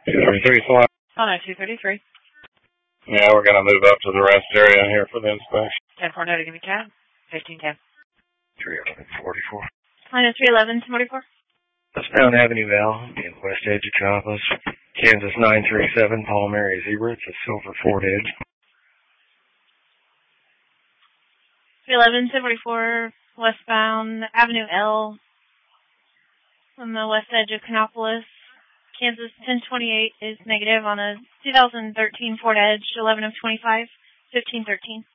233 flat. Oh, no, 233. Yeah, we're going to move up to the rest area here for the inspection. 10-4, no to give me cab. 1510. 311-44. Line is 311-44. Westbound Avenue L, west edge of Chocolates. Kansas 937, Paul Mary Zebra. It's a silver Ford Edge. 311-44, westbound Avenue L on the west edge of Canopolis. Kansas 1028 is negative on a 2013 Ford Edge, 11 of 25, 1513.